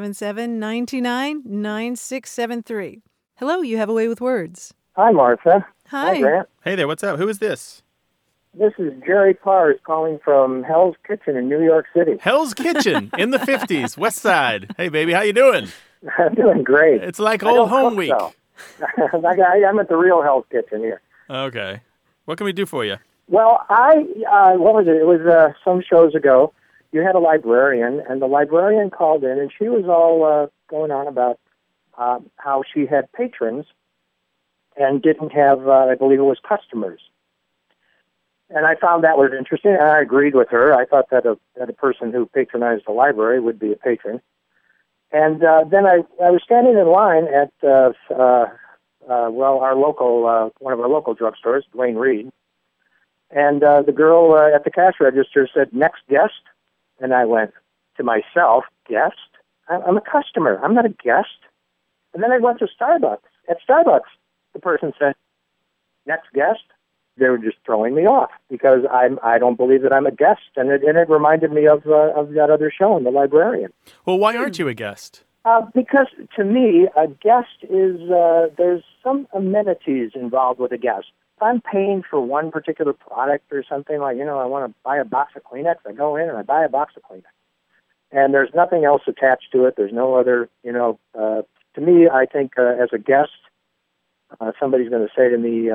877-929-9673. Hello, you have a way with words. Hi, Martha. Hi. Grant. Hey there, what's up? Who is this? This is Jerry Pars calling from Hell's Kitchen in New York City. Hell's Kitchen in the 50s, West Side. Hey, baby, how you doing? I'm doing great. It's like old home week. I'm at the real Hell's Kitchen here. Okay. What can we do for you? Well, what was it? It was some shows ago. You had a librarian, and the librarian called in, and she was all going on about how she had patrons and didn't have, I believe it was customers. And I found that was interesting, and I agreed with her. I thought that a person who patronized the library would be a patron. And then I was standing in line at, our local, one of our local drugstores, Duane Reade, and the girl at the cash register said, "Next guest," and I went to myself, "Guest? I'm a customer. I'm not a guest." And then I went to Starbucks. At Starbucks, the person said, "Next guest." They were just throwing me off because I don't believe that I'm a guest, and it reminded me of that other show, The Librarian. Well, why aren't you a guest? Because to me, a guest is there's some amenities involved with a guest. If I'm paying for one particular product or something like, I want to buy a box of Kleenex, I go in and I buy a box of Kleenex, and there's nothing else attached to it. There's no other, to me, I think as a guest, somebody's going to say to me,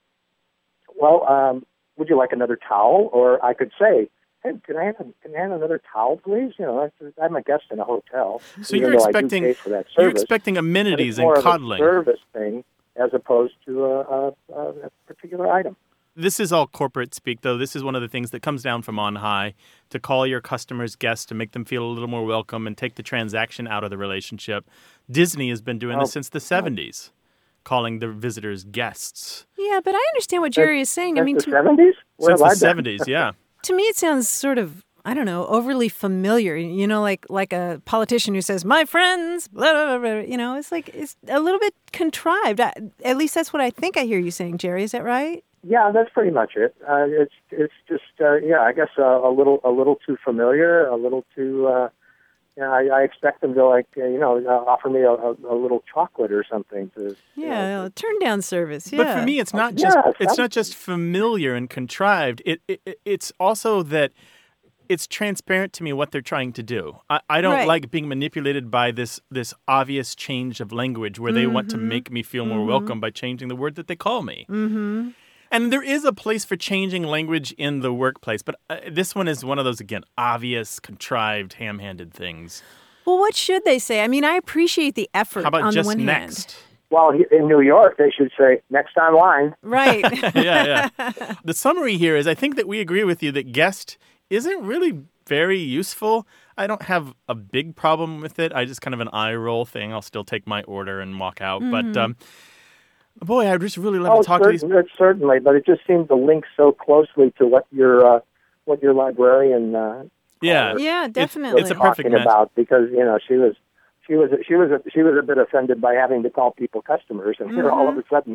would you like another towel? Or I could say, "Hey, can I have another towel, please?" I'm a guest in a hotel. So you're expecting amenities and cuddling. More of a service thing as opposed to a particular item. This is all corporate speak, though. This is one of the things that comes down from on high, to call your customers guests, to make them feel a little more welcome and take the transaction out of the relationship. Disney has been doing this since the 70s. Calling the visitors guests. Yeah, but I understand what Jerry is saying. Since the 70s? Since the 70s, yeah. To me, it sounds sort of, I don't know, overly familiar. Like a politician who says, "My friends," blah, blah, blah, blah. It's a little bit contrived. At least that's what I think I hear you saying, Jerry. Is that right? Yeah, that's pretty much it. It's just I guess a little too familiar, a little too. I expect them to offer me a little chocolate or something to. Turn down service. Yeah. But for me, it's not just familiar and contrived. It's also that it's transparent to me what they're trying to do. I don't like being manipulated by this obvious change of language where they want to make me feel more welcome by changing the word that they call me. Mm-hmm. And there is a place for changing language in the workplace, but this one is one of those, again, obvious, contrived, ham-handed things. Well, what should they say? I mean, I appreciate the effort. How about on just the one next? Hand. Well, in New York, they should say next online. Right. Yeah. The summary here is I think that we agree with you that guest isn't really very useful. I don't have a big problem with it. I just kind of an eye roll thing. I'll still take my order and walk out. Mm-hmm. But boy, I'd just really love to talk to these. Certainly, but it just seemed to link so closely to what your librarian. Yeah, definitely. It's a perfect match. About because she was a bit offended by having to call people customers, and here all of a sudden.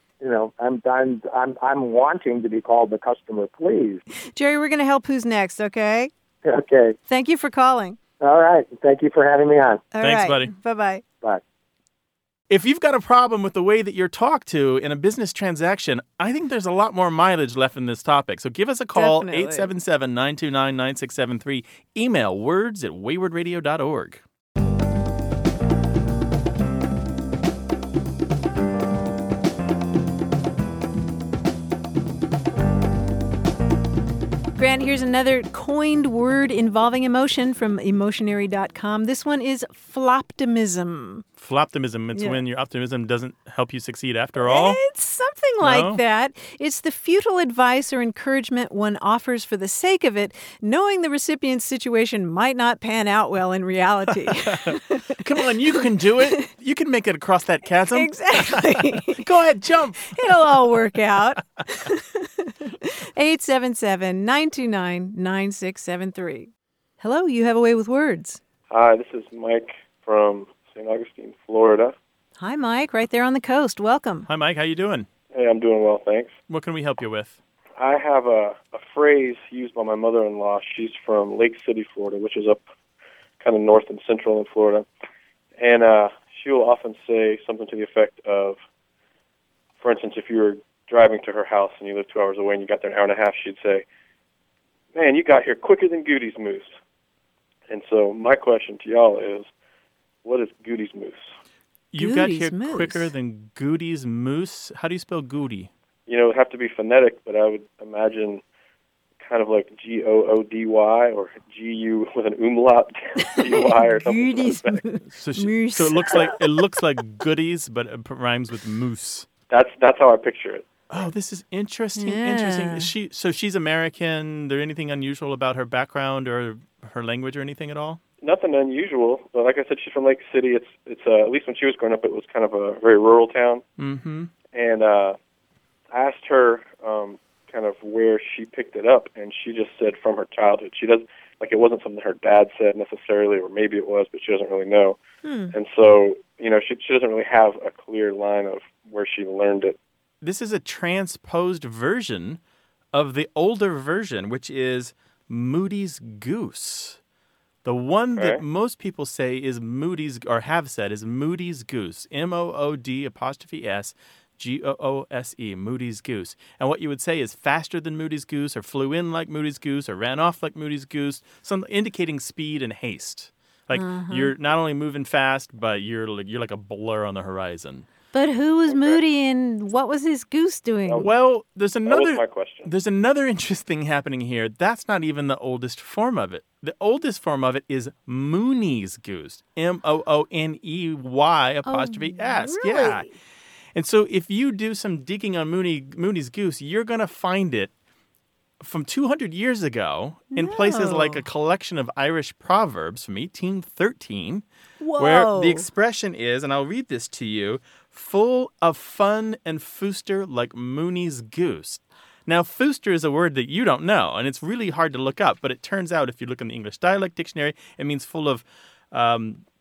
I'm wanting to be called the customer, please. Jerry, we're going to help Who's Next, okay? Okay. Thank you for calling. All right. Thank you for having me on. Thanks, buddy. Bye-bye. Bye. If you've got a problem with the way that you're talked to in a business transaction, I think there's a lot more mileage left in this topic. So give us a call, 877-929-9673. Email words@waywardradio.org. Grant, here's another coined word involving emotion from emotionary.com. This one is floptimism. Floptimism. It's when your optimism doesn't help you succeed after all? It's something like that. It's the futile advice or encouragement one offers for the sake of it, knowing the recipient's situation might not pan out well in reality. Come on, you can do it. You can make it across that chasm. Exactly. Go ahead, jump. It'll all work out. 877-929-9673. Hello, you have a way with words. Hi, this is Mike from St. Augustine, Florida. Hi, Mike, right there on the coast. Welcome. Hi, Mike. How you doing? Hey, I'm doing well, thanks. What can we help you with? I have a phrase used by my mother-in-law. She's from Lake City, Florida, which is up kind of north and central in Florida. And she will often say something to the effect of, for instance, if you were driving to her house and you live 2 hours away and you got there an hour and a half, she'd say, "Man, you got here quicker than Goody's Moose." And so my question to y'all is, what is Goody's Moose? You got here quicker than Goody's Moose? How do you spell Goody? It would have to be phonetic, but I would imagine kind of like Goody or GU with an umlaut DY or something. Goody's like that. So it looks like goodies, but it rhymes with moose. That's how I picture it. Oh, this is interesting. Yeah. Interesting. So she's American. Is there anything unusual about her background or her language or anything at all? Nothing unusual, but like I said, she's from Lake City. It's at least when she was growing up, it was kind of a very rural town. Mm-hmm. And I asked her kind of where she picked it up, and she just said from her childhood. She doesn't it wasn't something her dad said necessarily, or maybe it was, but she doesn't really know. And so she doesn't really have a clear line of where she learned it. This is a transposed version of the older version, which is Moody's Goose. The one that most people say is Moody's, or have said, is Moody's Goose. MOOD''S GOOSE, Moody's Goose. And what you would say is faster than Moody's Goose, or flew in like Moody's Goose, or ran off like Moody's Goose, some indicating speed and haste. Like you're not only moving fast, but you're like a blur on the horizon. But who was Moody and what was his goose doing? Well, there's That was my question. There's another interesting happening here. That's not even the oldest form of it. The oldest form of it is Mooney's Goose. MOONEY''S. Really? Yeah. And so if you do some digging on Mooney's Goose, you're going to find it from 200 years ago in places like a collection of Irish proverbs from 1813, where the expression is, and I'll read this to you, full of fun and fooster like Mooney's Goose. Now, fooster is a word that you don't know, and it's really hard to look up, but it turns out if you look in the English Dialect Dictionary, it means full of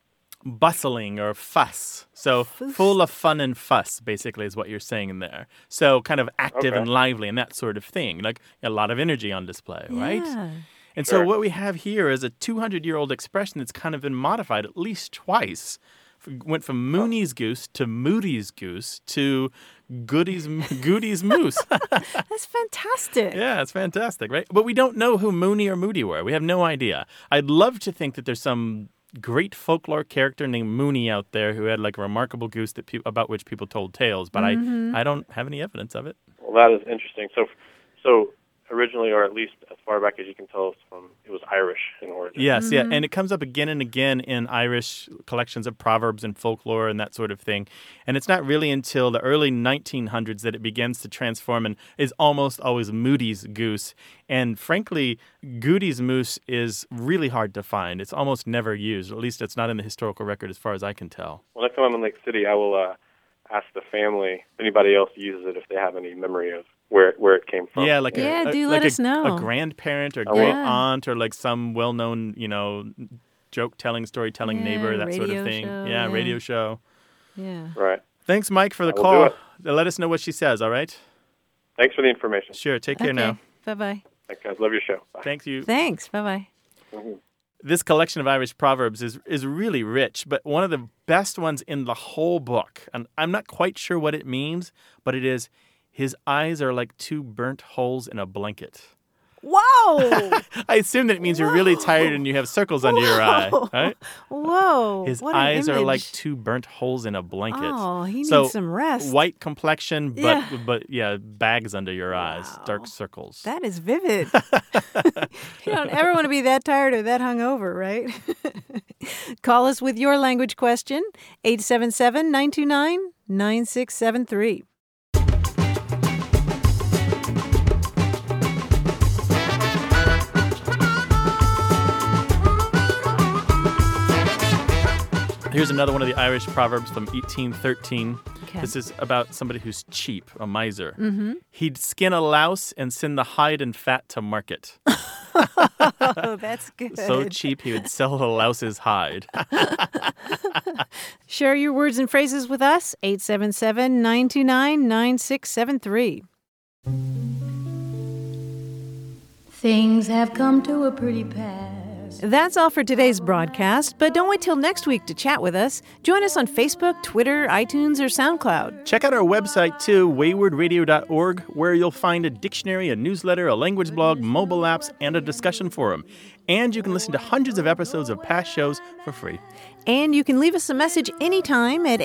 bustling or fuss. So full of fun and fuss, basically, is what you're saying in there. So kind of active and lively and that sort of thing. Like a lot of energy on display, right? And so what we have here is a 200-year-old expression that's kind of been modified at least twice. Went from Mooney's goose to Moody's goose to Goody's moose. That's fantastic. Yeah, it's fantastic, right? But we don't know who Mooney or Moody were. We have no idea. I'd love to think that there's some great folklore character named Mooney out there who had like a remarkable goose that about which people told tales, but I don't have any evidence of it. Well, that is interesting. So originally, or at least as far back as you can tell, it was Irish in origin. Yes, yeah, and it comes up again and again in Irish collections of proverbs and folklore and that sort of thing. And it's not really until the early 1900s that it begins to transform and is almost always Moody's goose. And frankly, Goody's moose is really hard to find. It's almost never used. At least it's not in the historical record as far as I can tell. When I come in Lake City, I will ask the family if anybody else uses it, if they have any memory of where it came from. Yeah, let us know. A grandparent or great aunt or like some well-known, joke-telling, storytelling neighbor, that sort of thing. Show, radio show. Yeah. Right. Thanks, Mike, for the call. Let us know what she says, all right? Thanks for the information. Sure. Take care now. Bye-bye. Thanks, guys. Love your show. Bye. Thank you. Thanks. Bye-bye. Mm-hmm. This collection of Irish proverbs is really rich, but one of the best ones in the whole book, and I'm not quite sure what it means, but it is, his eyes are like two burnt holes in a blanket. Whoa! I assume that it means you're really tired and you have circles under your eye, right? Whoa! His eyes are like two burnt holes in a blanket. Oh, he needs some rest. White complexion, but bags under your eyes, dark circles. That is vivid. You don't ever want to be that tired or that hungover, right? Call us with your language question, 877-929-9673. Here's another one of the Irish proverbs from 1813. Okay. This is about somebody who's cheap, a miser. Mm-hmm. He'd skin a louse and send the hide and fat to market. Oh, that's good. So cheap, he would sell a louse's hide. Share your words and phrases with us, 877-929-9673. Things have come to a pretty pass. That's all for today's broadcast, but don't wait till next week to chat with us. Join us on Facebook, Twitter, iTunes, or SoundCloud. Check out our website, too, waywardradio.org, where you'll find a dictionary, a newsletter, a language blog, mobile apps, and a discussion forum. And you can listen to hundreds of episodes of past shows for free. And you can leave us a message anytime at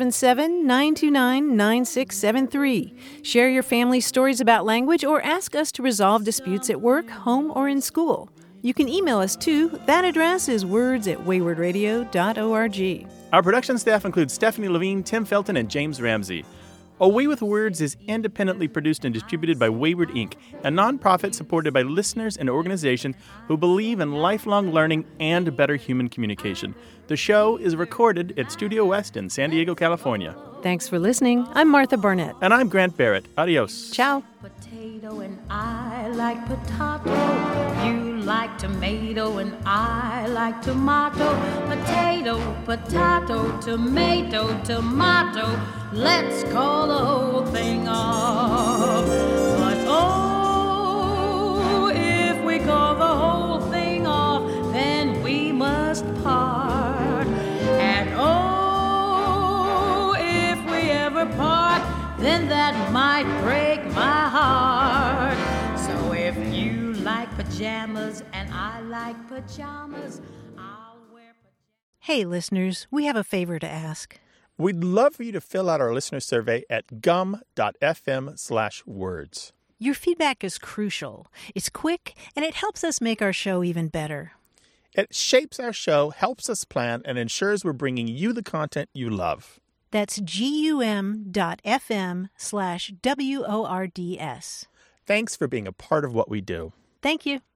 877-929-9673. Share your family's stories about language or ask us to resolve disputes at work, home, or in school. You can email us, too. That address is words@waywardradio.org. Our production staff includes Stephanie Levine, Tim Felton, and James Ramsey. A Way with Words is independently produced and distributed by Wayward Inc., a nonprofit supported by listeners and organizations who believe in lifelong learning and better human communication. The show is recorded at Studio West in San Diego, California. Thanks for listening. I'm Martha Barnett. And I'm Grant Barrett. Adios. Ciao. Potato and I like potato. You like tomato and I like tomato. Potato, potato, tomato, tomato. Let's call the whole thing off. But oh, if we call the whole thing off, then we must part. And oh, if we ever part, then that might break my heart. So if you like pajamas and I like pajamas, I'll wear pajamas. Hey, listeners, we have a favor to ask. We'd love for you to fill out our listener survey at gum.fm/words. Your feedback is crucial. It's quick, and it helps us make our show even better. It shapes our show, helps us plan, and ensures we're bringing you the content you love. That's gum.fm/WORDS. Thanks for being a part of what we do. Thank you.